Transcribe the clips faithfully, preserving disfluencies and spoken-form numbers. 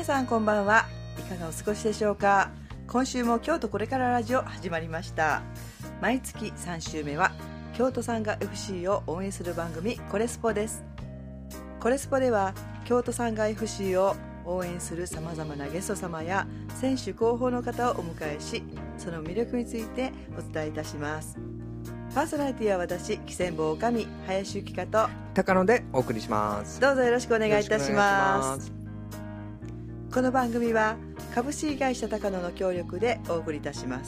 さんこんばんは。いかがお過ごしでしょうか。今週も京都これからラジオ始まりました。毎月さん週目は京都サンガ エフシー を応援する番組コレスポです。コレスポでは京都サンガ エフシー を応援するさまざまなゲスト様や選手広報の方をお迎えし、その魅力についてお伝えいたします。パーソナリティは私、喜千坊女将林由紀香と高野でお送りします。 どうぞよろしくお願いいたします。この番組は株式会社高野の協力でお送りいたします。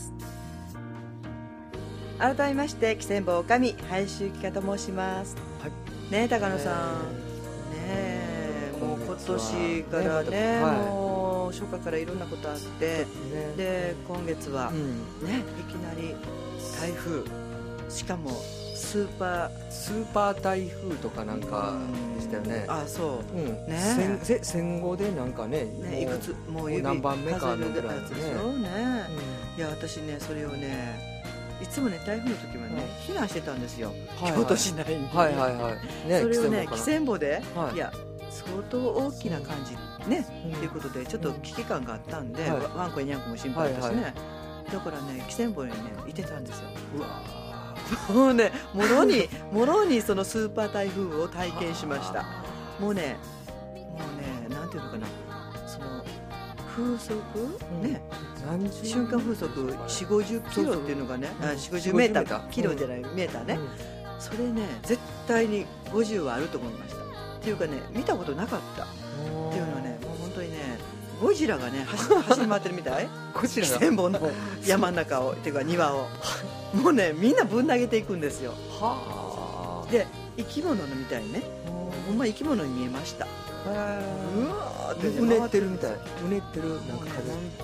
改めまして喜千坊女将林由紀香と申します、はい、ねえ高野さん、えー、ねえもう今年からね、ね、はい、もう初夏からいろんなことあって、ね、で今月は、うん、ね、いきなり台風、しかもスーパースーパー台風とかなんかでしたよね。 あ、そう、うん、ね、 戦, 戦後でなんか ね, ね、いくつもう指何番目かのぐらいでしょ、ね、うん、いや私ねそれをねいつもね台風の時はね、うん、避難してたんですよ、はいはい、京都市内に、はいはいはい、ね、それをね喜千坊で、はい、いや相当大きな感じね、うん、っていうことでちょっと危機感があったんで、うん、ワンコやニャンコも心配だしね、はいはい、だからね喜千坊にねいてたんですよ。うわもうね、もろにもろにそのスーパー台風を体験しました。もうね、もうね、なんていうのかな、その風速、うん、ね、瞬間風速よんじゅう、ごじゅっキロっていうのがね、よんじゅう、ごじゅうメーター、キロじゃない、メーターね、うん、それね、絶対にごじゅうはあると思いました。っていうかね、見たことなかったっていうのはね、もう本当にね、ゴジラがね 走, 走り回ってるみたい。ゴジラが喜千坊の山の中をっていうか庭をもうねみんなぶん投げていくんですよ。はで生き物のみたいにね、ほんま生き物に見えました。うわーって、ね、 うねってるみたい、うねってる、なんか、ね、本当にでね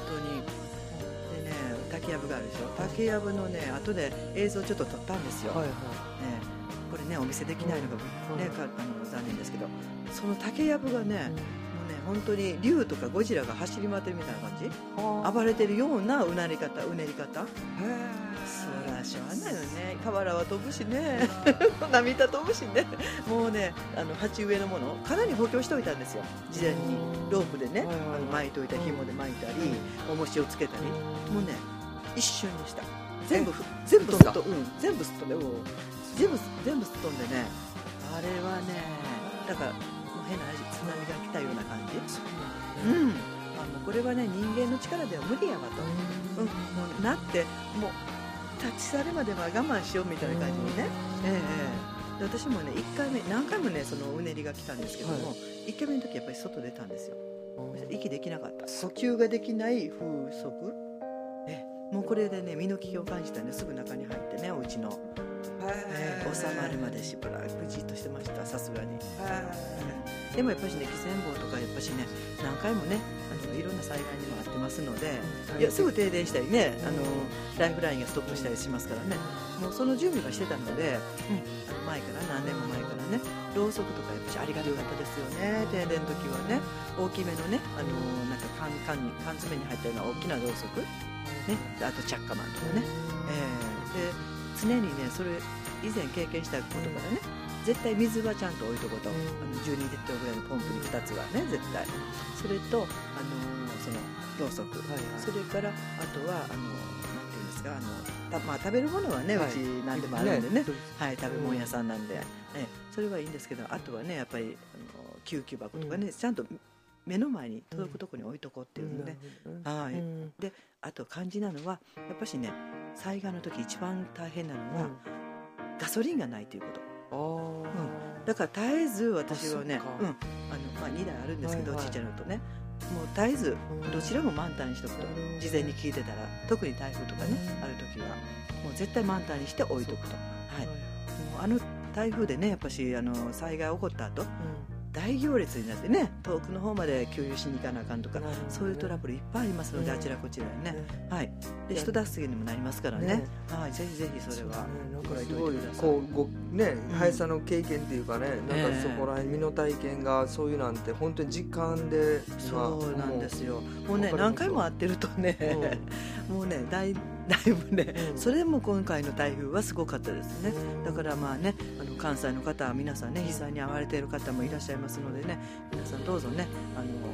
竹やぶがあるでしょ。竹やぶのね後で映像ちょっと撮ったんですよ、はいはい、ね、これねお見せできないのが、ね、うん、あの残念ですけど、その竹やぶがね、うん本当に竜とかゴジラが走り回ってるみたいな感じ、暴れてるようなうなり方、うねり方。へそらしょうがないよね。瓦は飛ぶしね涙飛ぶしね。もうねあの鉢植えのものかなり補強しておいたんですよ、事前にロープでね、あの巻いておいた紐で巻いたり重しをつけたり、もうね一瞬でした。全部全部すっと、うん、全部すっ飛んで、全部全部すっ飛んでね、あれはねだから変な話、津波が来たような感じ。うん、あのこれはね人間の力では無理やわと、うん、もうなってもう立ち去るまでは我慢しようみたいな感じにね、ええー、で私もねいっかいめ何回もねそのうねりが来たんですけども、はい、いっかいめの時やっぱり外出たんですよ。息できなかった、呼吸ができない風速、えもうこれでね身の危険を感じたんですぐ中に入ってねお家の、えー、収まるまでしばらくじっとしてました。さすがに。でもやっぱりね喜千坊とかやっぱしね何回もねあのいろんな災害にもあってますので、いやすぐ停電したりね、あのライフラインがストップしたりしますからね、もうその準備がしてたので、うん、あの前から何年も前からねろうそくとかやっぱしありがたかったですよね。停電の時はね大きめのねあのなんか缶缶に缶詰に入ったような大きなろうそくね、あとチャッカマンとかね、えー、で常にねそれ以前経験したことからね、絶対水はちゃんと置いとこうと、うん、あのじゅうにリットルぐらいのポンプにふたつはね絶対、それと、あのー、そのろうそく、はいはい、それからあとはあのなんていうんですか、あのた、まあ、食べるものはね、はい、うち何でもあるんでね、はい、食べ物屋さんなんで、うん、えそれはいいんですけど、あとはねやっぱりあの救急箱とかね、うん、ちゃんと目の前に届くところに置いとこうっていうので、うんはいうん、であと肝心なのはやっぱしね災害の時一番大変なのは、うん、ガソリンがないということ。あうん、だから絶えず私はね、うんあのまあ、にだいあるんですけど、はいはい、ちっちゃいのとねもう絶えずどちらも満タンにしておくと、事前に聞いてたら特に台風とかねある時はもう絶対満タンにして置いとくと、はい、もうあの台風でねやっぱしあの災害起こった後、うん大行列になってね遠くの方まで給油しに行かなあかんとか、ね、そういうトラブルいっぱいありますので、うん、あちらこちらにね、ねはい、で人助けにもなりますからね、ねはい、ぜひぜひそれはご覧いただいてください。こうごね林さんの経験っていうかね、うん、なんかそこら辺身の体験がそういうなんて本当に実感で、 そうなんですよ。もうね何回も会ってるとね、うん、もうねだいだいぶね、うん、それも今回の台風はすごかったですね。だからまあねあの関西の方は皆さんね被災に遭われている方もいらっしゃいますのでね、皆さんどうぞねあの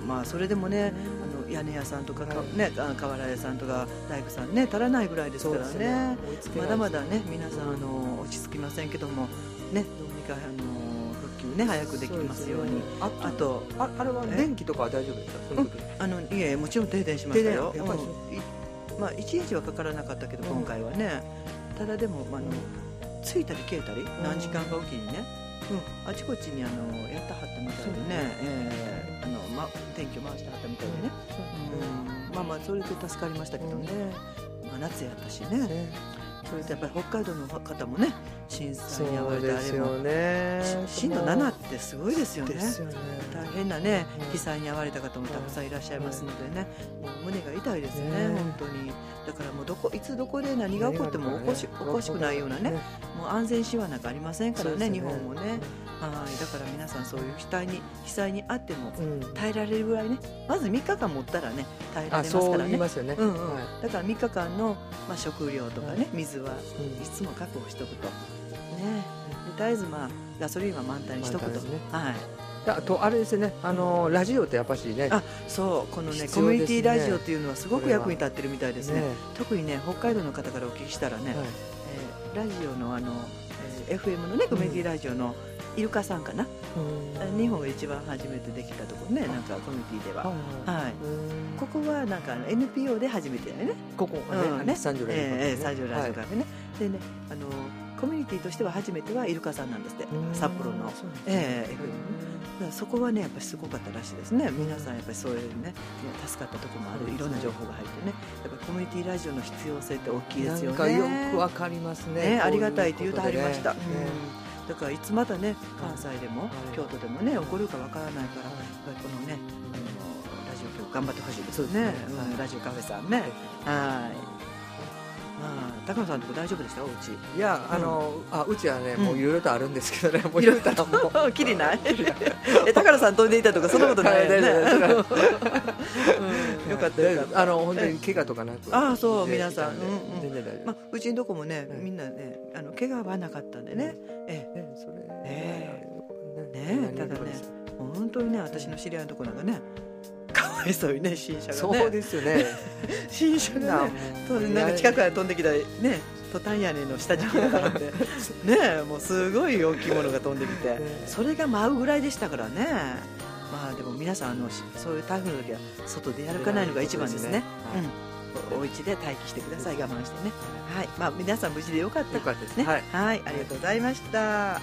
まあそれでもね、あの屋根屋さんとか、かね、瓦屋さんとか大工さんね足らないぐらいですからね、まだまだね皆さんあの落ち着きませんけどもね、どうにかあの復旧ね早くできますように。 あと あ, あれは電気とかは大丈夫ですか？その時、 うん、あのいえもちろん停電しましたよ。 やっぱり、 うん、まあいちにちはかからなかったけど、うん、今回はね、ただでもあの、うん、ついたり消えたり何時間かおきにね、うん、あちこちにあのやったはったみたいでね、えーあのま、電気を回してはったみたいでね、うん、まあまあそれで助かりましたけどね、まあ、夏やったしね、それとやっぱり北海道の方もね震災に遭われたあれも、ね、震度ななってすごいですよね。 ですよね。 大変なね被災に遭われた方もたくさんいらっしゃいますのでね、もう胸が痛いですね、本当に。だからもうどこいつどこで何が起こってもおかしおかしくないようなね、もう安全神話なんかありませんからね、日本もね。はい、だから皆さんそういう被災に被災にあっても耐えられるぐらいね、まずみっかかん持ったらね耐えられますからね。 そう言いますよね。 うんうん、だからみっかかんの、まあ、食料とかね、水はいつも確保しておくと、ね、で絶えず、まあ、ガソリンは満タンにしとくと、ね、はい。 あとあれですね、あのラジオってやっぱしね、 あそうこのねコミュニティラジオっていうのはすごく役に立ってるみたいですね。ね特にね北海道の方からお聞きしたらね、はい、えー、ラジオのあの、えー、エフエム のねコミュニティラジオのイルカさんかな、うん、日本が一番初めてできたところね、なんかコミュニティでは、はいはい、ここはなんか エヌピーオー で初めてだよね、ここね、うん、ね三条ラジオカフェね、えー、三条ラジオカフェね、はい、でねあのコミュニティとしては初めてはイルカさんなんですって、札幌の、えー、エフエム だからそこはねやっぱりすごかったらしいですね。皆さんやっぱりそういうね助かったところもある、いろんな情報が入ってね、やっぱりコミュニティラジオの必要性って大きいですよね。 なんかよくわかりますね。 ね、ありがたいと言うとはりました。ね、うん、だからいつまたね関西でも、はい、京都でもね起こるかわからないから、はい、やっぱりこのね、あのラジオ局頑張ってほしいですよね。うん、ラジオカフェさんね。はい。まあ、高野さんのとこ大丈夫でしたおうち？ いや、あの、うん、あうちはね、もういろいろとあるんですけどね、もういろいろともうきりないえ、高野さん飛んでいたとかそんなことないよね。よかったよかった。 あの本当に怪我とかなく、 ああそう皆さん、まあうちのとこもねみんなねあの怪我はなかったんでね、ええそれええねただね本当にね私の知り合いのとこなんかねかわいそうにね新車がね。 そうですよね。 新車がねなんか近くから飛んできたねトタン屋根の下敷きがあってねもうすごい大きいものが飛んできてそれが舞うぐらいでしたからね。まあでも皆さんあのそういう台風の時は外で歩かないのが一番ですね。うん、お家で待機してください、我慢してね。はい、まあ皆さん無事でよかったですね。はい、はい、ありがとうございました。はい、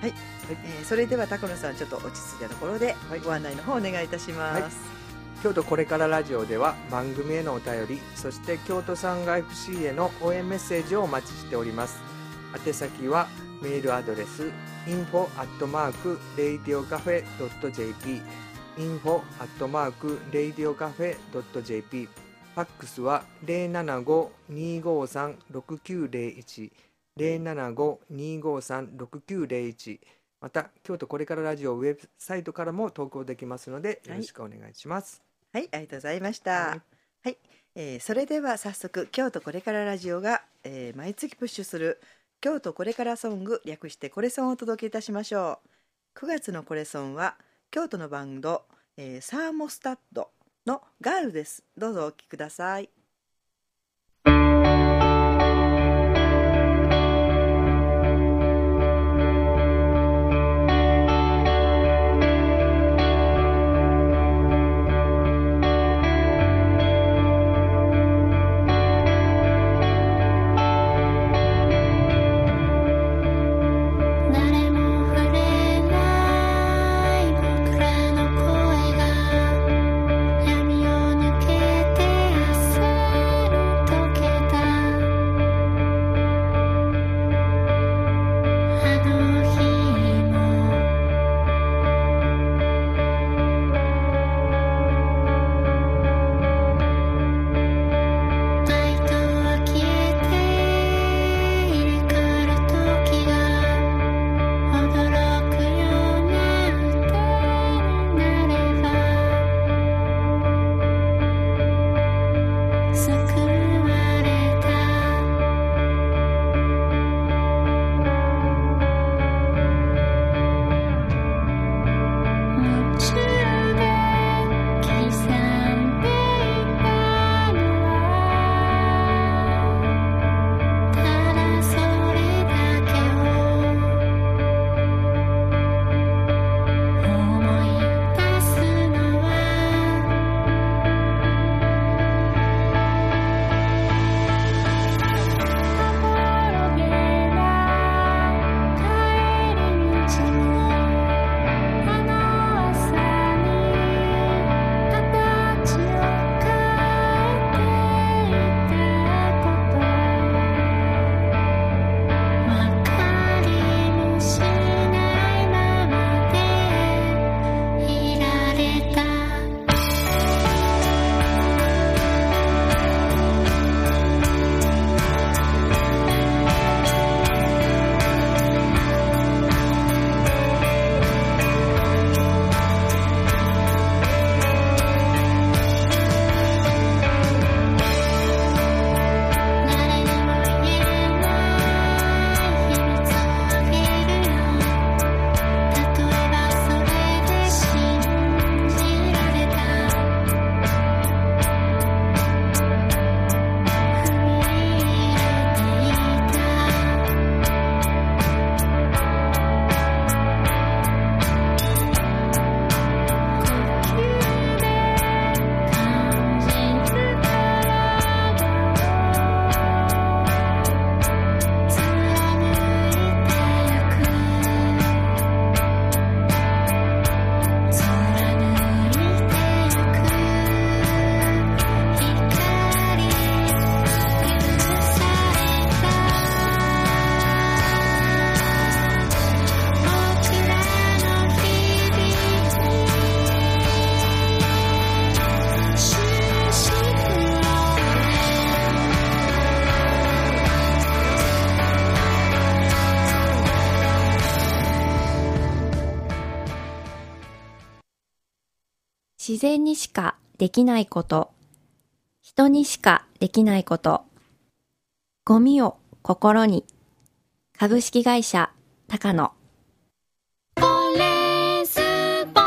えー、それでは高野さんちょっと落ち着いたところでご案内の方お願いいたします。はい、 京都これからラジオでは番組へのお便り、そして京都サンガ エフシー への応援メッセージをお待ちしております。宛先はメールアドレス インフォ アットマーク レイディオカフェ ドット ジェーピー インフォ アットマーク レイディオカフェ ドット ジェーピー、 ファックスは ゼロななご にーごーさん ろくきゅうゼロいち ゼロななご にーごーさん ろくきゅうゼロいち、また京都これからラジオウェブサイトからも投稿できますのでよろしくお願いします。 はい、はい、ありがとうございました。はい、はい、えー、それでは早速京都これからラジオが、えー、毎月プッシュする京都これからソング、略してこれソンをお届けいたしましょう。くがつのこれソンは京都のバンド、えー、サーモスタッドのガールです。どうぞお聴きください。 闇を抜けて明日自然にしかできないこと、人にしかできないこと、ゴミを心に。株式会社高野。 コレスポ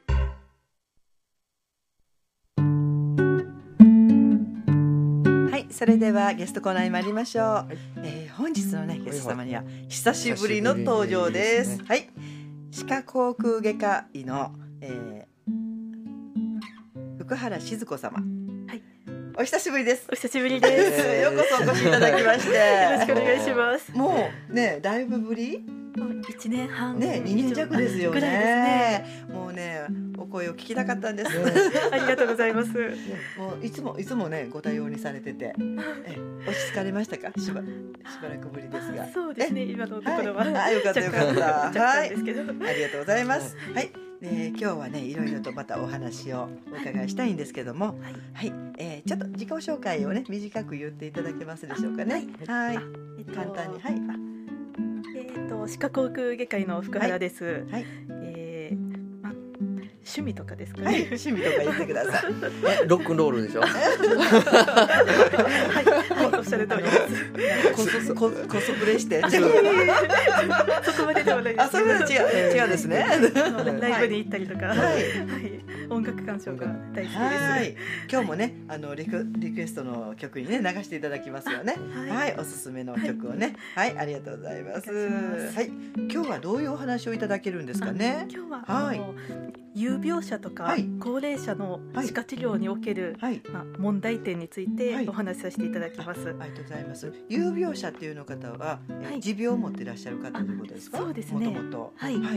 はい、それではゲストコーナーに参りましょう、はい、えー、本日のねゲスト様には久しぶりの登場です。はい、歯科口腔外科医の、えー、福原静子様、はい、お久しぶりです。 お久しぶりです。 ようこそお越しいただきましてよろしくお願いします。 もうねだいぶぶりいちねんはんね、にねん弱ですよ ね, ねもうねお声を聞きたかったんです、ね、 ありがとうございます。 もういつもいつもねご対応にされててえ落ち着かれましたか。しば, しばらくぶりですが。 そうですね、今のところは、 はい、あよかったよかったはい、 ですけど、 ありがとうございます。はい、えー、今日はねいろいろとまたお話をお伺いしたいんですけども、はい、はい、えー、ちょっと自己紹介をね短く言っていただけますでしょうかね。はい、はい、えっと、簡単に。はい、 えー、と歯科口腔外科医の福原です。はい、はい、えーま、趣味とかですかね。はい、 趣味とか言ってください。 ロックンロールでしょ。はい、 はい、おっしゃる通りです。 コスコスプレして。 そこまでではないです。 あ、それは違う違うですね。 ライブに行ったりとか、はい、はい、音楽鑑賞が大好きです。はい、 今日もねあのリクリクエストの曲にね流していただきますよね。はい、はい、おすすめの曲をね、はい、はい、ありがとうございます。はい、今日はどういうお話をいただけるんですかね。 今日はあの、はい、有病者とか、はい、高齢者の歯科治療における、はい、まあ、問題点についてお話しさせていただきます。はい、 あ, ありがとうございます。有病者っていうの方は、はい、持病を持っていらっしゃる方ということですか。 そうですね。 もともと、はい、はい、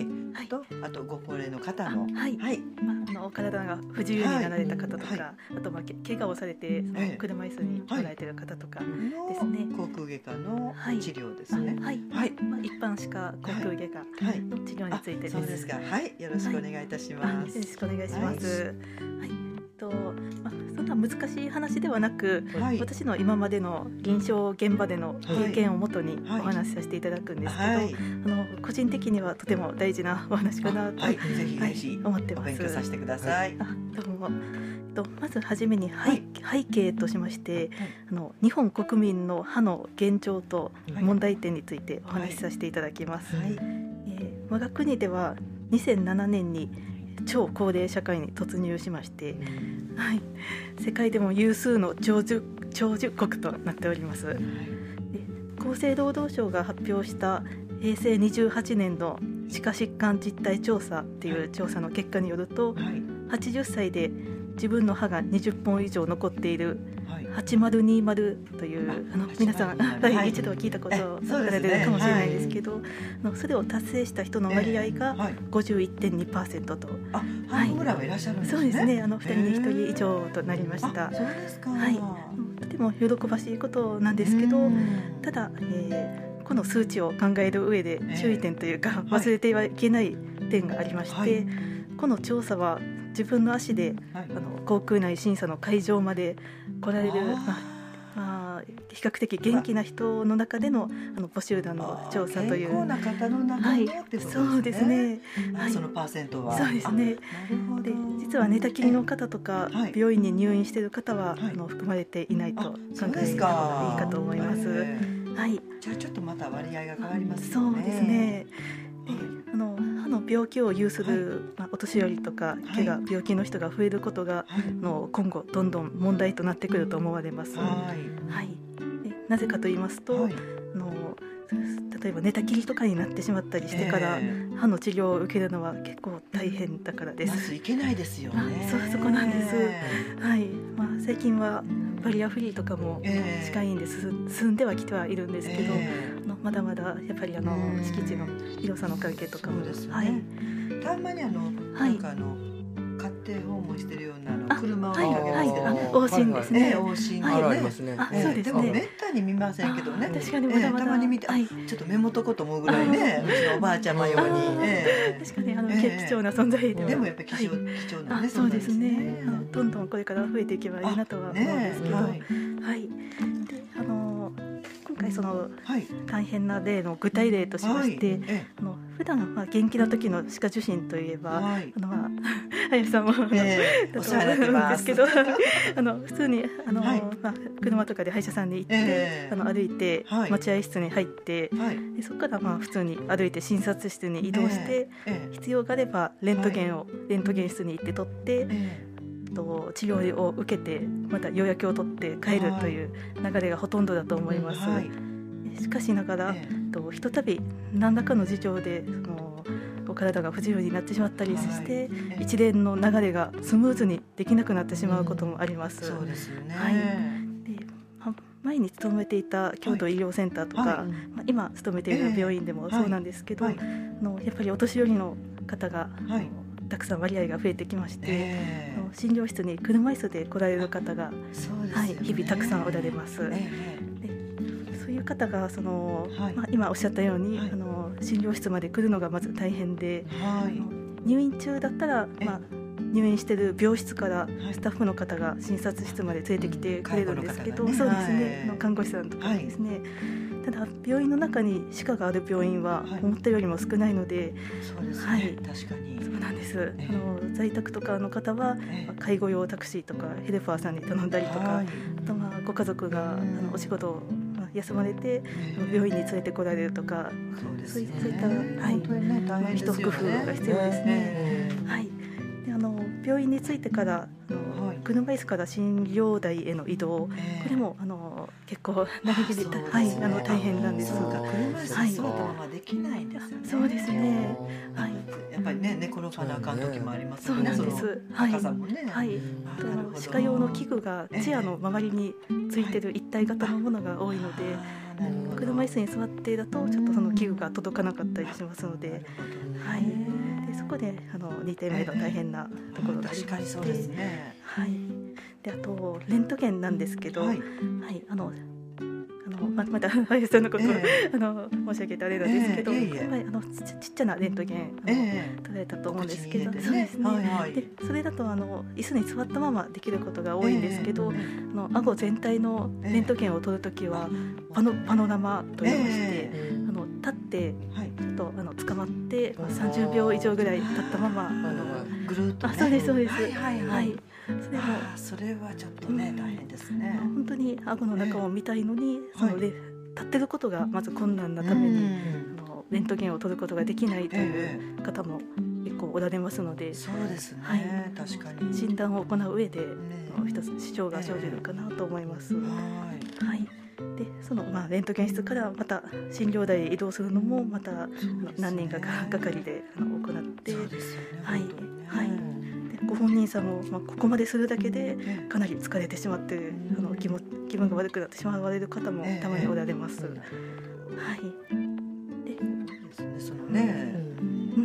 とあとご高齢の方の、 はい、はい、まあ、あの体が不自由になられた方とか、はい、あとまあ怪我をされてその車椅子に乗られている方とかですね。 口腔外科の治療ですね。 はい、はい、まあ、一般歯科口腔外科の治療についてです。 そうですか。はい、よろしくお願いいたします。 よろしくお願いします。はい、とまあ、そんな難しい話ではなく、はい、私の今までの臨床現場での経験をもとにお話しさせていただくんですけど、はいはい、あの個人的にはとても大事なお話かなと、はい、ぜひぜひ思ってます。 お勉強させてください。 あ、どうも。とまずはじめに 背,、はい、背景としまして、はい、あの日本国民の歯の現状と問題点についてお話しさせていただきます。はい、えー、我が国ではにせんななねんに超高齢社会に突入しまして、はい、世界でも有数の長寿、長寿国となっております。で、厚生労働省が発表したへいせいにじゅうはちねんの歯科疾患実態調査っていう調査の結果によると、はい、はちじゅっさいで自分の歯がにじゅっぽん以上残っているはちまるにまるという、あの皆さん、はい、一度は聞いたことがあるかもしれないですけど、はい、それを達成した人の割合が ごじゅういってんにパーセント と、 あ、半分ぐらいはいらっしゃるんですね。 そうですね、あのふたりにひとり以上となりました。 そうですか。 はい、とても喜ばしいことなんですけど、ただ、えー、この数値を考える上で注意点というか、忘れてはいけない点がありまして、はい、この調査は自分の足で、はい、あの口腔内審査の会場まで来られる、まあまあ、比較的元気な人の中での、あの募集団の調査という、 健康な方の中のってことですね。 そうですね、 はい、そのパーセントは。 そうですね。で、実は寝たきりの方とか、はい、病院に入院している方は、はい、あの含まれていないと考えた方がいいかと思います。はい、 じゃあちょっとまた割合が変わりますよね。そうですね。で、あの歯の病気を有する、はい、まあ、お年寄りとか怪我、はい、病気の人が増えることが、はい、の今後どんどん問題となってくると思われます。はい、はい、でなぜかと言いますと、はい、あの例えば寝たきりとかになってしまったりしてから、えー、歯の治療を受けるのは結構大変だからです。 まずいけないですよね。 そう、そこなんです。はい、まあ、最近はバリアフリーとかも近いんで進んではきてはいるんですけど、えー、あのまだまだやっぱりあの敷地の広さの関係とかも、 そうですね、はい、たまにあの、はい、なんかあの家庭訪問してるようなあの車を見かけますけど、ね、 往診ですね。 往診ね、 ありますね。 でもめったに見ませんけどね。 確かにまだまだ、 たまに見て、はい、ちょっと目元こと思うぐらいね、うちのおばあちゃまように、 えー、確かにあの、えー、貴重な存在で、 でもやっぱり貴重、はい、貴重なね、 そうですね。あのどんどんこれから増えていけばいいなとは思うんですけど、はい、はい、で、あの今回その、はい、大変な例の具体例としまして、はい、あの普段まあ元気な時の歯科受診といえば、はい、あのまあ林さんも、 えー、 だお世話になってまと思うんですすけどあの普通にあの、 はいまあ、車とかで歯医者さんに行って、 えー、 あの歩いて、 はい、 待合室に入って、はい、でそこからまあ普通に歩いて診察室に移動して、えー、必要があればレントゲンを、はい、レントゲン室に行って取って、えー、と治療を受けてまた予約を取って帰るという流れがほとんどだと思います、はい、しかしながら、えー、とひとたび何らかの事情でそのお体が不自由になってしまったりして、はい、一連の流れがスムーズにできなくなってしまうこともあります、うん、そうですよね、はい、で前に勤めていた京都医療センターとか、はい、まあ、今勤めている病院でもそうなんですけど、はいはい、あのやっぱりお年寄りの方が、はい、たくさん割合が増えてきまして、えー、診療室に車椅子で来られる方が、はい、日々たくさんおられます、えー、でそういう方がその、はい、まあ、今おっしゃったように、はい、あの診療室まで来るのがまず大変で、はい、入院中だったら、まあ、入院している病室からスタッフの方が診察室まで連れてきてくれるんですけど、うん、そうですね、はい、看護師さんとかですね、はい、ただ病院の中に歯科がある病院は思ったよりも少ないので、はい、そうですね、はい、確かにそうなんです、えー、あの在宅とかの方は、えー、介護用タクシーとかヘルパーさんに頼んだりとか、はい、あとまあご家族が、うん、あのお仕事を休まれて、えー、病院に連れてこられるとか、そうですね、そういった、はい、ね、大変ですよね、一工夫が必要ですね、えーはい、であの病院に着いてからあの、はい、車椅子から診療台への移動、えー、これもあの結構長きで、はい、あの大変なんです。そうか、車椅子座ったままできないんですよね。そうですね。はい。やっぱりね、寝転がらなあかん時もありますよね。そうなんです。はい。高さもね。はい。歯科用の器具がチェアの周りについてる一体型のものが多いので、車椅子に座ってだとちょっとその器具が届かなかったりしますので、はい。でそこであのにてんめの大変なところがありまして、ね、はい。であとレントゲンなんですけど、はい、はい、あのあのままた林さんのことを、えー、あの申し上げてあれなんですけど、えーえー、はい、あの ち, ちっちゃなレントゲンあの、えー、取られたと思うんですけど、ね、そうですね。はいはい、でそれだとあの椅子に座ったままできることが多いんですけど、えー、あの顎全体のレントゲンを取るときは、えー、パノパノラマと言いまして、えー、あの立ってちょっとあの捕まってさんじゅうびょう以上ぐらい立ったままあのぐるっと、ね、あ、そうですそうです。はいはいはい。はいそれもそれはちょっとね、うん、大変ですね。本当に顎の中を見たいのに、えー、そので、はい、立ってることがまず困難なために、うん、あのレントゲンを取ることができないという方も結構おられますので、えー、そうですね、はい、確かに診断を行う上で、ね、一つ支障が生じるかなと思います。えー、はい、でその、まあ、レントゲン室からまた診療台へ移動するのもまた、ね、何人かがかりであの行って、そうですよね、はいはい、ご本人さんも、まあ、ここまでするだけでかなり疲れてしまって、うん、あの 気, も気分が悪くなってしまわれる方もたまにおられます、えーえー、はいでですね、そのね、うん、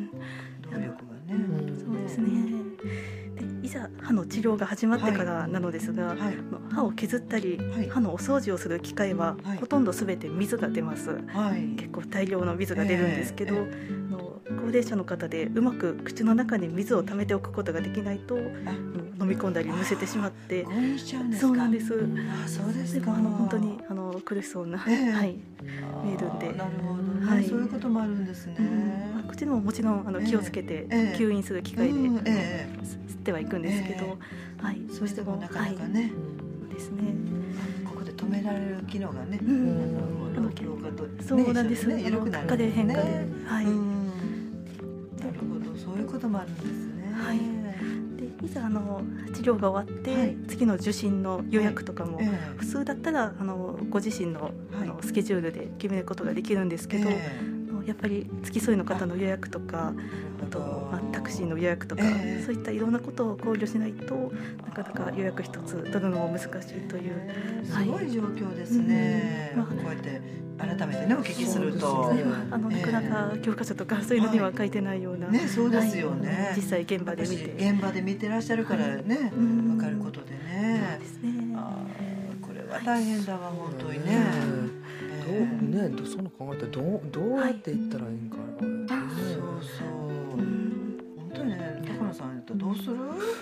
努力がね、そうですね。でいざ歯の治療が始まってからなのですが、はいはい、歯を削ったり、はい、歯のお掃除をする機械は、はい、ほとんどすべて水が出ます、はい、結構大量の水が出るんですけど、えーえー高齢者の方でうまく口の中に水を溜めておくことができないと飲み込んだりむせてしまって誤飲しちゃうんですか。そうなんです。あ、そうですか。あの本当にあの苦しそうな、えーはい、見えるんで。なるほどね、はい、そういうこともあるんですね、うんまあ、口でももちろんあの気をつけて、えー、吸引する機械で、えー、吸ってはいくんですけど、えーはい、そうしてもなかなかね、はい、そうですね、ここで止められる機能がね、うん、あの老化と、ね、そうなんです。ね、緩くなるんですね。変化で、はい、うんなるほど、そういうこともあるんですね。はい。で、いざあの治療が終わって、はい、次の受診の予約とかも、はいえー、普通だったらあのご自身の、はい、あのスケジュールで決めることができるんですけど、えー、やっぱり付き添いの方の予約とか、あと、まあ、タクシーの予約とか、えー、そういったいろんなことを考慮しないとなかなか予約一つ取るのも難しいという、えーはい、すごい状況ですね。うんまあ、こうやって改めてねお聞きすると、ね、あのなかなか教科書とかそういうのには書いてないような、はい、ね、そうですよね、はい、実際現場で見て現場で見てらっしゃるからね、はい、分かることでね、そうですね、あこれは大変だわ、はい、本当にね、えー、どうねその考えたらどうどうやっていったらいいんかな、はいね、そうそう、うん、本当にね、高野さんやったらどうするお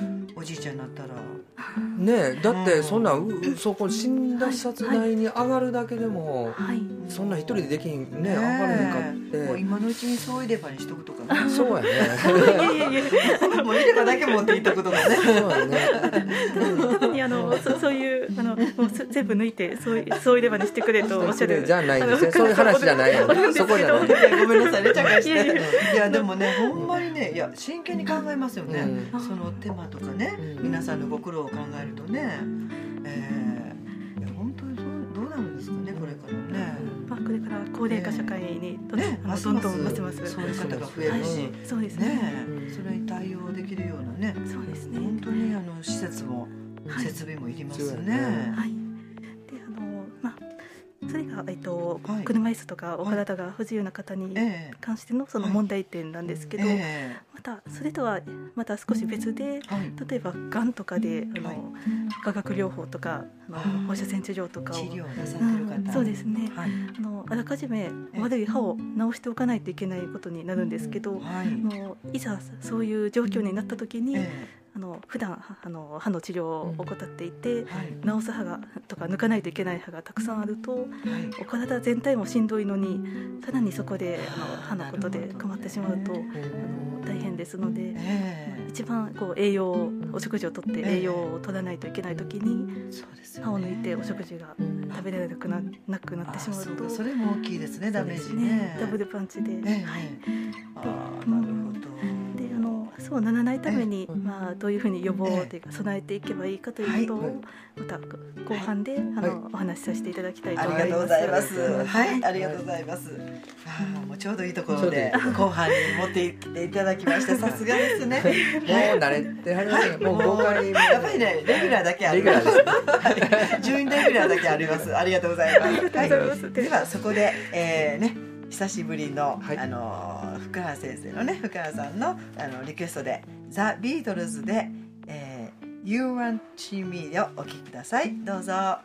じいちゃんになったらねえ、だってそんな、うん、そこ診断殺台に上がるだけでも、はい、そんな一人でできんね、上がれへんかって、 もう今のうちにそういればにしとくとかね。 そうやね。 いやいやもういればだけ持っていっとくとかね。そうやね。 多分にあの そ, そういうあのもう全部抜いてそうそういればにしてくれとおっしゃるじゃないんですね。そういう話じゃないよね。そこじゃない。 ごめんなさいね、ちゃかして。いやでもね、ほんまにね、いや真剣に考えますよね。うん、その手間とかね、うん、皆さんのご苦労を考えるとね、えー、いや本当にどうなるんですかね、これからね。 まあ、これから高齢化社会にどんどん、ね、どんどんますますそういう方が増えるし、はい、 そうですね。 ね、それに対応できるようなね、 そうですね。 本当にあの施設も、はい、設備もいりますよね。 はい。で、あのまあ。それが、えっとはい、車椅子とかお体が不自由な方に関してのその問題点なんですけど、はいえー、またそれとはまた少し別で、はい、例えばがんとかであの、はい、化学療法とかあの放射線治療とかを治療なさってる方、 うん、そうですね、はい、あのあらかじめ悪い歯を治しておかないといけないことになるんですけど、はい、あのいざそういう状況になった時に、えーあの普段あの歯の治療を怠っていて、うんはい、治す歯がとか抜かないといけない歯がたくさんあると、はい、お体全体もしんどいのにさらにそこであの歯のことで困ってしまうと、あの大変ですので、えー、一番こう栄養をお食事をとって栄養を取らないといけない時に、えー、歯を抜いてお食事が食べられなく な, なくなってしまうと、 そうそれも大きいですね、ダメージね、 ダブルパンチで、えーはい、 あーなるほど。 そうならないために、まあ、どういうふうに予防というか備えていけばいいかということをまた後半であのお話しさせていただきたいと思います。 ありがとうございます。はい、ありがとうございます。あもうちょうどいいところで後半に持ってきていただきましてさすがですね。もう慣れてはりますね。もうごかいやっぱりねレギュラーだけあります。準レギュラーだけあります。ありがとうございます。はい、ではそこで、えー、ね。久しぶりの、はい、あの福原先生のね福原さんのあのリクエストでザ・ビートルズで、えー、You Want Me をお聴きください。どうぞ。はい、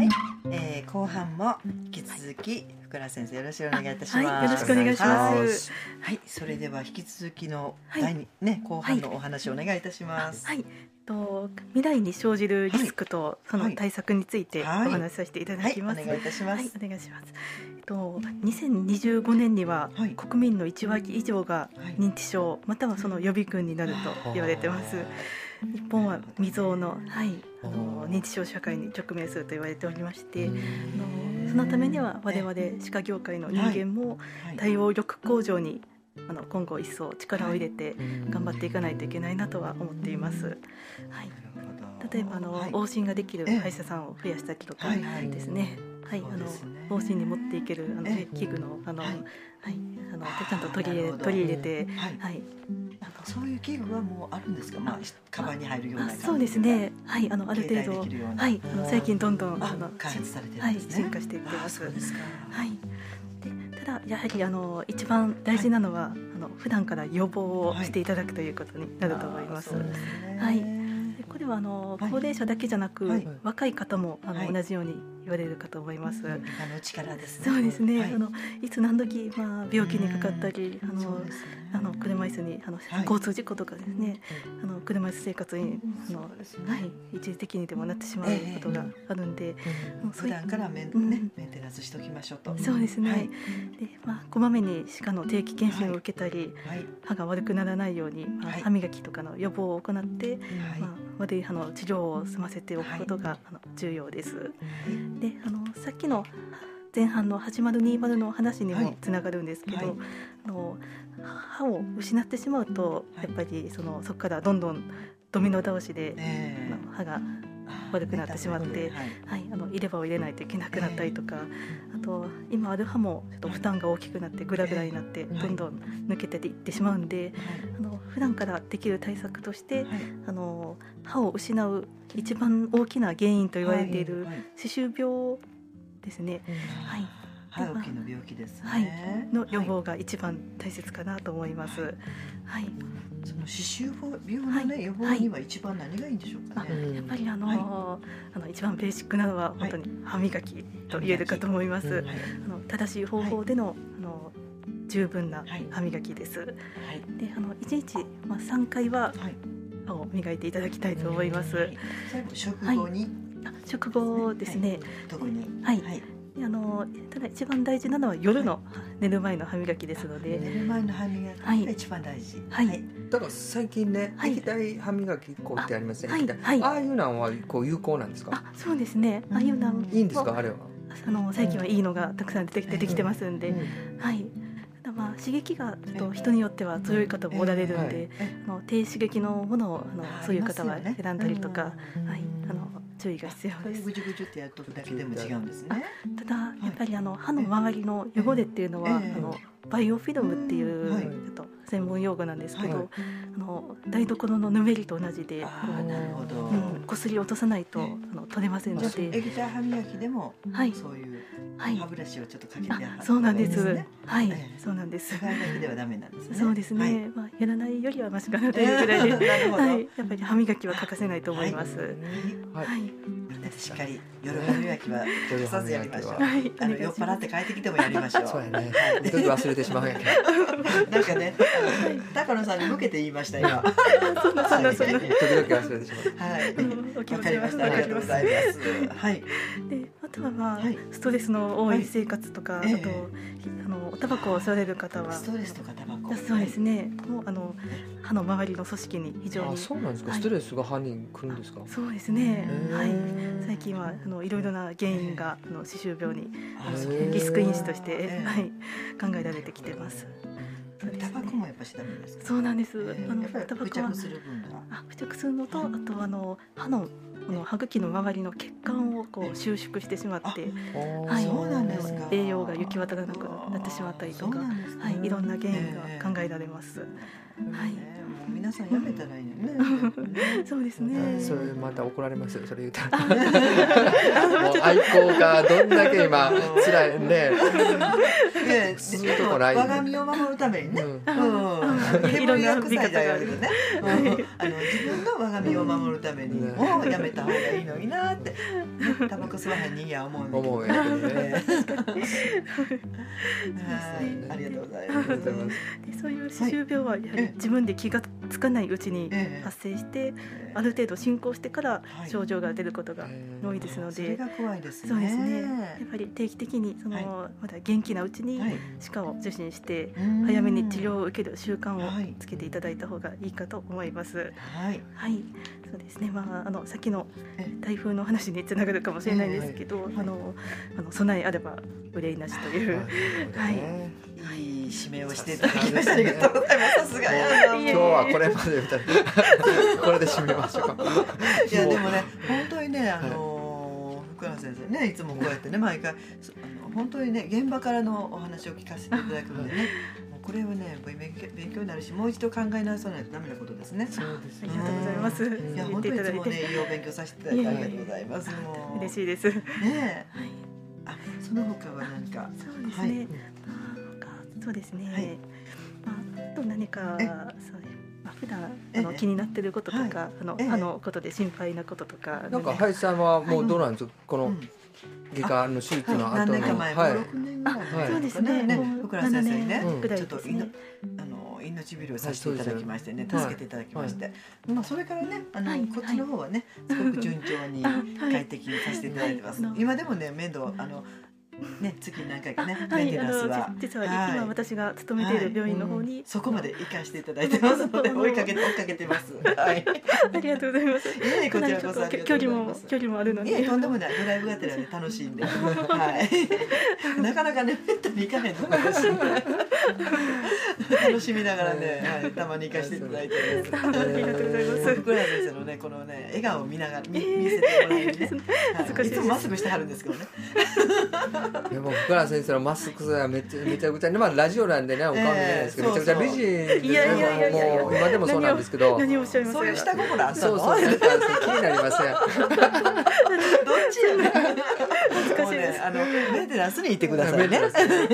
えー、後半も引き続き福原先生よろしくお願いいたします。 はい、よろしくお願いします。 はい、それでは引き続きの第二、はい、ね後半のお話をお願いいたします。 はい、はい、と未来に生じるリスクとその対策についてお話しさせていただきます。 はいはい、お願いいたします。 はい、お願いします。とにせんにじゅうごねんには国民のいちわり以上が認知症またはその予備軍になると言われてます。日本は未曾有の、はい、あの認知症社会に直面すると言われておりまして、あのそのためには我々歯科業界の人間も対応力向上にあの今後一層力を入れて頑張っていかないといけないなとは思っています。はい、例えばあの往診ができる歯医者さんを増やしたりとかですね。はい、あの往診に持っていけるあの器具のあの、はい、あのちゃんと取り入れ取り入れて、はい。 そういう器具はもうあるんですか。まあカバンに入るような。 そうですね。はい、あのある程度、はい、あの最近どんどんあの開発されてるんですね。はい、進化していってます。はい。でただやはりあの一番大事なのは、あの普段から予防をしていただくということになると思います。はい。これはあの高齢者だけじゃなく、はい、若い方もあの、はい、同じように言われるかと思います。あの力ですね。 そうですね。はい、あのいつ何時、まあ、病気にかかったり、あの、ね、あの車椅子にあの、はい、交通事故とかですね、あの車椅子生活にあの、ね、はい、一時的にでもなってしまうことがあるんで、えーうん、普段からメン、うん、ね、メンテナンスしておきましょうと。 そうですね。はい、でまあ、こまめに歯科の定期検診を受けたり、はい、歯が悪くならないように、まあ、歯磨きとかの予防を行って、はい、まあ、悪い歯の治療を済ませておくことが、はい、あの重要です。はい、であのさっきの前半の始まるにじゅうの話にもつながるんですけど、はい、あの歯を失ってしまうと、はい、やっぱりそのそこからどんどんドミノ倒しで、えー、あの歯が悪くなってしまって、はいはい、あの入れ歯を入れないといけなくなったりとか、えー、あと今ある歯もちょっと負担が大きくなってグラグラになってどんどん抜けていってしまうんで、はい、あの普段からできる対策として、はい、あの歯を失う一番大きな原因と言われている歯周病ですね。はい、 歯茎の病気ですね、 はい、の予防が一番大切かなと思います。はい。はい、 その歯周病のね、はい、予防には一番何がいいんでしょうかね。 はい、やっぱりあの、はい、あの一番ベーシックなのは本当に歯磨きと言えるかと思います。はい、あの正しい方法での、はい、あの十分な歯磨きです。はい、であのいちにち、まあ、さんかいは歯を磨いていただきたいと思います。はい、 食後に、 はい、食後ですね。はい、 特に。 はい。はい、あのただ一番大事なのは夜の寝る前の歯磨きですので、 寝る前の歯磨きが一番大事。 はい。はい、 だから最近ね、はい、液体歯磨き粉ってありません、ね。はい。はい、ああいうのはこう有効なんですか。 あ、そうですね。ああいうのいいんですかあれは。 あの最近はいいのがたくさん出てきて、出てきてますんで、うん、はい。まあ、刺激がちょっと人によっては強い方もおられるんで、あの低刺激のものをあのそういう方は選んだりとか、はい、あの注意が必要です。 ぐじゅぐじゅってやっとくだけでも違うんですね。 ただやっぱりあの歯の周りの汚れっていうのは、あのバイオフィルムっていう、はい、ちょっと専門用語なんですけど、はい、あの台所のぬめりと同じで、こすり落とさないと、ね、あの取れませんので、 液体歯磨きでも、はい、そういう歯ブラシをちょっとかけてやる、ね、 そうなんです。はい、そうなんです。 使いだけではダメなんですね。 そうですね。はい、まあやらないよりはマシかなというぐらいで、はい、やっぱり歯磨きは欠かせないと思います。はい。 はいはい、しっかり夜歯磨きは欠かさずやりましょう。はい、あの酔っ払って帰ってきてもやりましょう。 そうやね。時々忘れてしまうやけど。なんかね、高野さんに向けて言いました今。 そんなそんなそんな。 時々忘れてしまう。 はい。わかりました。ありがとうございます。はい。 で、あとはまあストレスの多い生活とか、あとあのおタバコを吸われる方はストレスとかタバコ。 そうですね。もうあの歯の周りの組織に非常に。 あ、そうなんですか。ストレスが歯に来るんですか。 そうですね。はい。最近はあのいろいろな原因があの歯周病にリスク因子として、はい、考えられてきてます。 タバコもやっぱしダメですか。 そうなんです。 あのタバコは付着する分が、 あ、付着するのと、あとあの歯のこの歯茎の周りの血管をこう収縮してしまって、 はい、そうなんですか。 栄養が行き渡らなくなってしまったりとか、はい、いろんな原因が考えられます。はい。 皆さんやめたらいいのね。そうですね。 それまた怒られますよ。それ言ったら。もう愛好がどんだけ今辛いね。 するとこない。我が身を守るためにね。いろんな見方があるよね。あの自分の我が身を守るためにもやめた方がいいのになって。タバコ吸わへん人間は思うんだけどね。ありがとうございます。 そういう歯周病はやはり自分で気がつかないうちに発生して、ある程度進行してから症状が出ることが多いですので、それが怖いですね。 そうですね。やっぱり定期的にそのまだ元気なうちに歯科を受診して早めに治療を受ける習慣をつけていただいた方がいいかと思います。はい。はい。そうですね。まああの先の台風の話につながるかもしれないですけど、あのあの備えあれば憂いなしという、はい。 いい締めをしていただきました。ありがとうございます。さすがやな。 今日はこれまでみたいな。これで締めましょうか。 いやでもね、本当にね、あの福原先生ね、いつもこうやってね、毎回あの本当にね、現場からのお話を聞かせていただくのでね、これはね、勉強勉強になるし、もう一度考え直さないとダメなことですね。 そうです。ありがとうございます。 いや本当にいつもね、いいお勉強させていただいてありがとうございます。もう嬉しいです。 ね。あ、その他は何か。 そうですね。そうですね。はい、まあ、あと何かそう、まあ、普段あの気になっていることとか、はい、あの歯のことで心配なこととか、 なんか林さんはもうどうなんですか、はい、この外科の手術の後の、 何年か前、 はい、 ろくねんぐらい前、 そうですね。 福原先生にね、ちょっとあの命拾いさせていただきましてね、助けていただきまして、まあそれからね、あのこっちの方はね、すごく順調に快適にさせていただいてます。今でもね、面倒あのね、月に何回かね、メンテナンスは実は今私が勤めている病院の方にそこまで行かせていただいてますので、追いかけて追いかけてます。はい、 ありがとうございます。 ええ、こちらこそ距離も距離もあるので、 とんでもない。ドライブがてらで楽しいんで、はい。なかなかね、めったに行かへんの私。楽しみながらね、はい、たまに行かせていただいてます。 ありがとうございます。 福原先生のね、このね、笑顔を見ながら見せてもらえるね。いつもマスクしてはるんですけどね。 でも福原先生のマスクはめちゃめちゃくちゃ、まあラジオなんでね、お顔見えないですけど、めちゃくちゃ美人ですね。いやいやいやいや、もう今でもそうなんですけど、 何をおっしゃいますか。 そういう下心あったの。 そうそう、気になりません。 どっちやね。もうね、あのメンテナランスに行ってくださいね。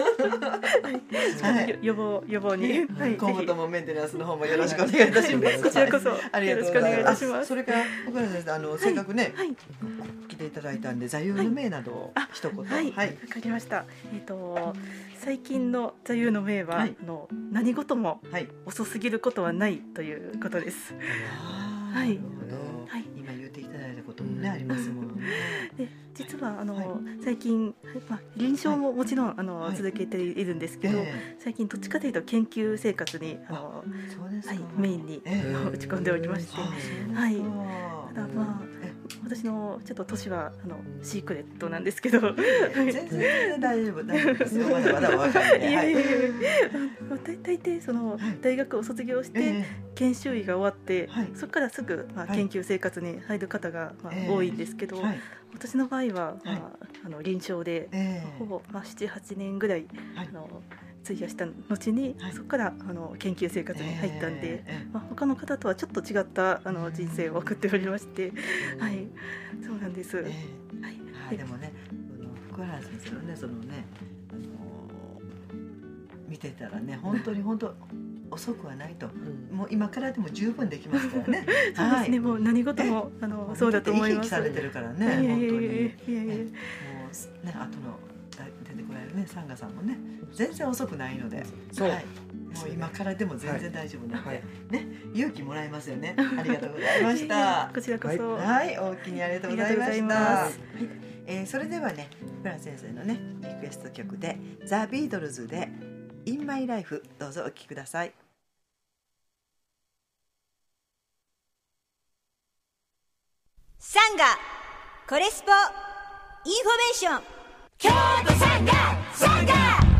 はい、予防予防に、はい、 今後ともメンテナンスの方もよろしくお願いいたします。 こちらこそありがとうございます。それから奥原先生、あのせっかくね来ていただいたんで座右の銘などを一言。 はい、わかりました。えっと最近の座右の銘は、あの何事も遅すぎることはないということです。はい。 今言っていただいたこともねありますもんね。 で実はあの、はい、最近、まあ、臨床ももちろん、はい、あの、はい、続けているんですけど、えー、最近どっちかというと研究生活にあのはい、メインに、えー、打ち込んでおりまして、はい、ただまあ私のちょっと年はあのシークレットなんですけど、 全然大丈夫大丈夫ですよ。まだまだ若いね。はい。 大抵その大学を卒業して研修医が終わって、そこからすぐまあ研究生活に入る方がまあ多いんですけど、私の場合はまああの臨床でほぼまあななはちねんぐらいあの費やした後に、はい、そこからあの研究生活に入ったんで、えーまあ、他の方とはちょっと違ったあの人生を送っておりまして、はい、そうなんです。えーはい、あでもね、福原先生のね、そのね、あのー、見てたらね、本当に本当遅くはないと、うん、もう今からでも十分できますからね。 そうですね、もう何事もあのそうだと思います。 生き生きされてるからね、本当に。いやいやいやいやもうね、後の出てこられるね、サンガさんもね、全然遅くないので、 そう、 はい、もう今からでも全然大丈夫なので、はい、ね、勇気もらえますよね。ありがとうございました。 こちらこそ、 はい、大きにありがとうございました。はい、えー、それではね、福原先生のねリクエスト曲でザ・ビートルズで In My Life どうぞお聴きください。 サンガコレスポインフォメーション京都サンガサンガ、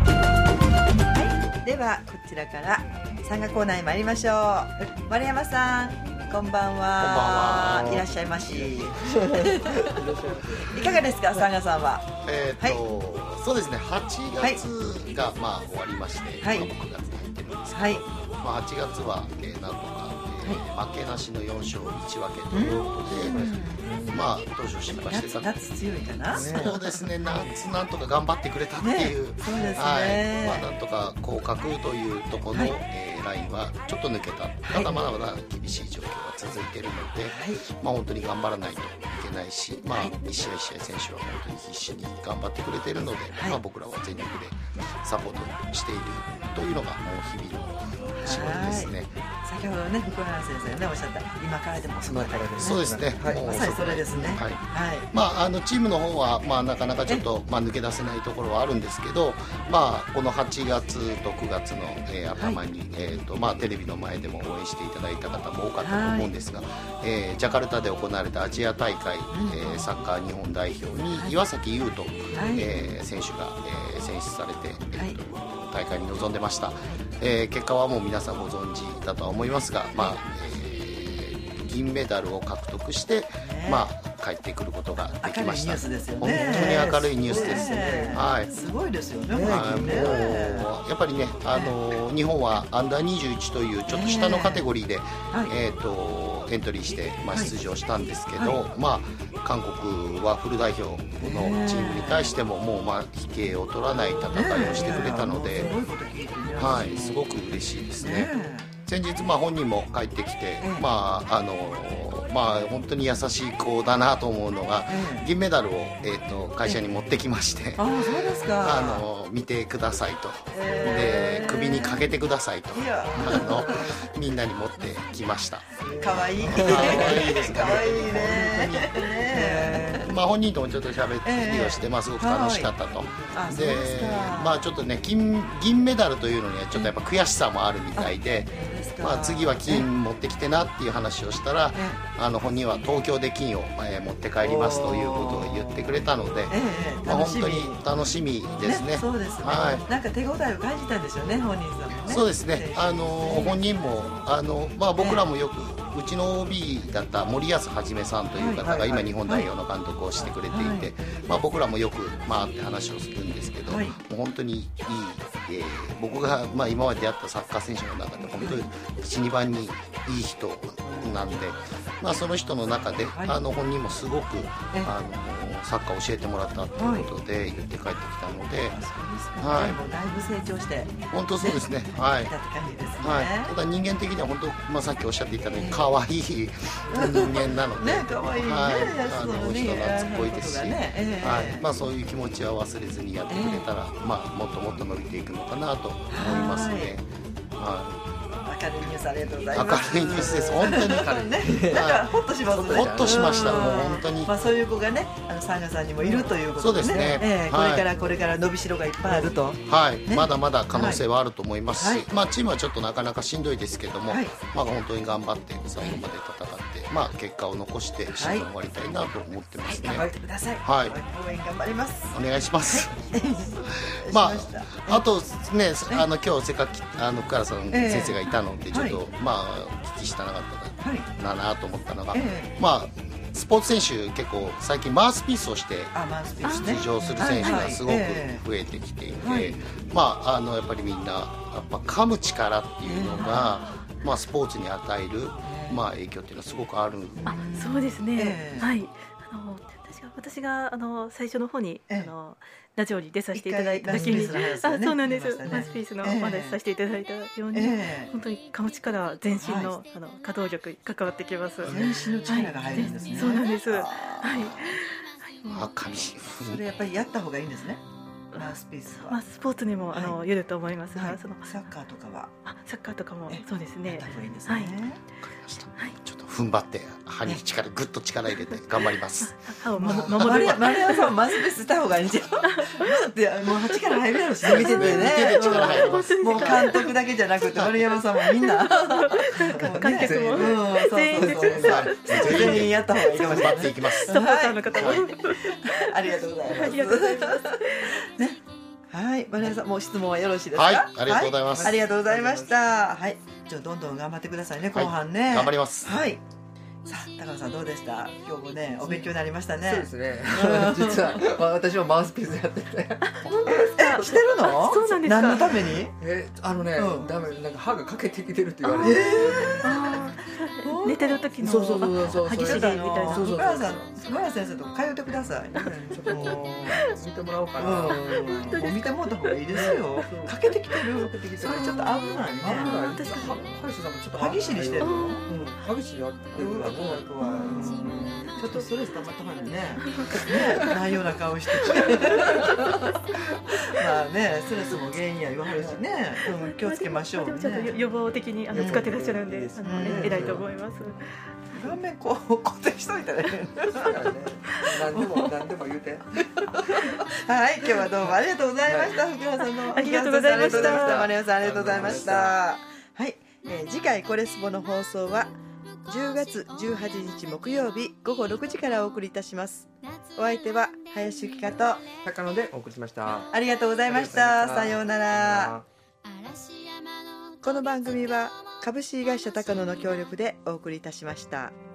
はい、ではこちらからサンガコーナーに参りましょう。丸山さん、こんばんは。こんばんは。いらっしゃいまし。いかがですか、サンガさんは。 えー、っと、はい、そうですね、はちがつが、はい、まあ終わりまして、はい、まあ、くがつに入ってるんですけど、はい、まあ、はちがつは、えー、なんとか負けなしのよん勝いち分けということで、まあ当初心配してた夏強いかな。 そうですね、夏なんとか頑張ってくれたっていう、 そうですね、 はい、まあなんとか降格というところの、はい、えー、ラインはちょっと抜けた。ただまだまだ厳しい状況が続いているので、はい、まあ本当に頑張らないといけないし、まあ一試合一試合選手は本当に必死に頑張ってくれているので、はい、まあ僕らは全力でサポートしているというのがもう日々の仕事ですね。 先ほどね、福原先生ねおっしゃった今からでも遅くないからですね。 そうですね、 はい、まさにそれですね。 はい、はい、まああのチームの方はまあなかなかちょっとまあ抜け出せないところはあるんですけど、まあこのはちがつとくがつの、えー、頭に、はい、えーとまあテレビの前でも応援していただいた方も多かったと思うんですが、はい、えー、ジャカルタで行われたアジア大会、うん、えー、サッカー日本代表に岩崎優斗、はい、えー、選手が、えー、選出されて、えーと、はい、大会に臨んでました。えー、結果はもう皆さんご存知だとは思いますが、まあえー、銀メダルを獲得して、ね、まあ、帰ってくることができました。 明るいニュースですよね。 本当に明るいニュースです。 ね、はい、すごいですよね。 はい、もうやっぱりね、あのー、日本はアンダーにじゅういちというちょっと下のカテゴリーで、えーとエントリーして、まあ、出場したんですけど、はい、まあ、韓国はフル代表のチームに対してももう、まあ、引けを取らない戦いをしてくれたので、はい、すごく嬉しいですね。先日、まあ、本人も帰ってきて、まああのまあ、本当に優しい子だなと思うのが、銀メダルを、えー、と会社に持ってきまして、 あ、そうですか。 あの見てくださいと、で首にかけてくださいと、あのみんなに持ってきました。 かわいい。 かわいいですかね。 かわいいね。 まあ、本人ともちょっと喋りをして、まあ、すごく楽しかったと。で、まあ、ちょっとね、金銀メダルというのにはちょっとやっぱ悔しさもあるみたいで、まあ、次は金持ってきてなっていう話をしたら、あの本人は東京で金を、えー、持って帰りますということを言ってくれたので、まあ、本当に楽しみですね。 そうですね、はい、なんか手応えを感じたんですよね、本人さんもね。 そうですね、あの本人もあの、まあ、僕らもよく、うちの オービー だった森保一さんという方が今日本代表の監督をしてくれていて、まあ、僕らもよく回って話をするんですけど、もう本当にいい、えー、僕がまあ今まで出会ったサッカー選手の中で本当にいち、にばんにいい人なんで、まあ、その人の中で、はい、あの本人もすごくあのサッカーを教えてもらったということで言って帰ってきたので、 はい、もうだいぶ成長して本当そうですね、はい、ただ人間的には本当、まあ、さっきおっしゃっていたように可愛い人間なので、 ね、可愛いね、はい、 あの人懐っこいですし、ね、はい、まあ、そういう気持ちは忘れずにやってくれたら、まあ、もっともっと伸びていくのかなと思いますね。はい、 明るいニュースありがとうございます。 明るいニュースです。本当に明るい。 ね、なんかホッとしますね。 ホッとしました。もう本当に。 まあそういう子がね、あのサンガさんにもいるということでね。そうですね。えー、これからこれから伸びしろがいっぱいあると。 はい。まだまだ可能性はあると思いますし、まあチームはちょっとなかなかしんどいですけども、まあ本当に頑張って最後まで戦って、まあ結果を残してシーズン終わりたいなと思ってますね。 頑張ってください。 はい。 応援頑張ります。 お願いします。まああとね、あの今日せっかくあの福原さん先生がいたのでちょっとまあお聞きしたなかっただなと思ったのが、まあスポーツ選手結構最近マウスピースをして出場する選手がすごく増えてきていて、まああのやっぱりみんなやっぱ噛む力っていうのが、まあスポーツに与えるまあ影響っていうのはすごくある。 あ、そうですね。はい。あの確か私があの最初の方にあのラジオに出させていただいた時に、あ、そうなんです。マウスピースのお話させていただいたように、本当に噛む力全身のあの可動力関わってきます。 全身の力が入るんですね。 そうなんです。はい。 あ、噛それやっぱりやった方がいいんですね。マウスピースは。 まあスポーツにもあのよると思いますが、 そのサッカーとかは、 あ、サッカーとかもそうですね。 やった方がいいんですね。はい。 ちょっと踏ん張って歯に力ぐっと力入れて頑張ります。 歯を守る。 マリアさんマウスピースした方がいいんじゃん。でもう力入るやろし、見ててね。 見てて力入ります。 もう監督だけじゃなくて丸山さんもみんな観客も全員全員やった方がいいかもしれない。 頑張っていきます。 サポーターの方もありがとうございます。 ありがとうございます。 ね。はい、丸山さんもう質問はよろしいですか。 はい、ありがとうございます。 ありがとうございました。はい、じゃあどんどん頑張ってくださいね、後半ね。 頑張ります。 はい。さあ、高野さんどうでした。今日もね、お勉強になりましたね。 そうですね。実は、まあ、私もマウスピースやってて。 え、してるの。 そうなんですか。 何のために。 え、あのね、ダメ、なんか歯が欠けてきてるって言われて。 寝てる時のそうそうそうそう歯ぎしりみたいな。 福原さん、福原先生と通ってください。 ちょっと見てもらおうかな。 見てもらった方がいいですよ。欠けてきてる。それちょっと危ないね。 危ない。ハリスさんもちょっと歯ぎしりしてる。 歯ぎしりあってる。 怖い怖い。ちょっとストレス溜まったからね。ないような顔して。まあね、ストレスも原因や言わはるしね。気をつけましょうね。 ちょっと予防的にあの使ってらっしゃるんで、あの偉いと思います。 顔面こう固定しといたらね。 何でも何でも言うて。 はい、今日はどうもありがとうございました。福原さんのありがとうございました。 丸山さんありがとうございました。はい、えー、次回コレスポの放送はじゅうがつじゅうはちにち木曜日午後ろくじからお送りいたします。お相手は林由紀香と高野でお送りしました。 ありがとうございました。さようなら。この番組は株式会社高野の協力でお送りいたしました。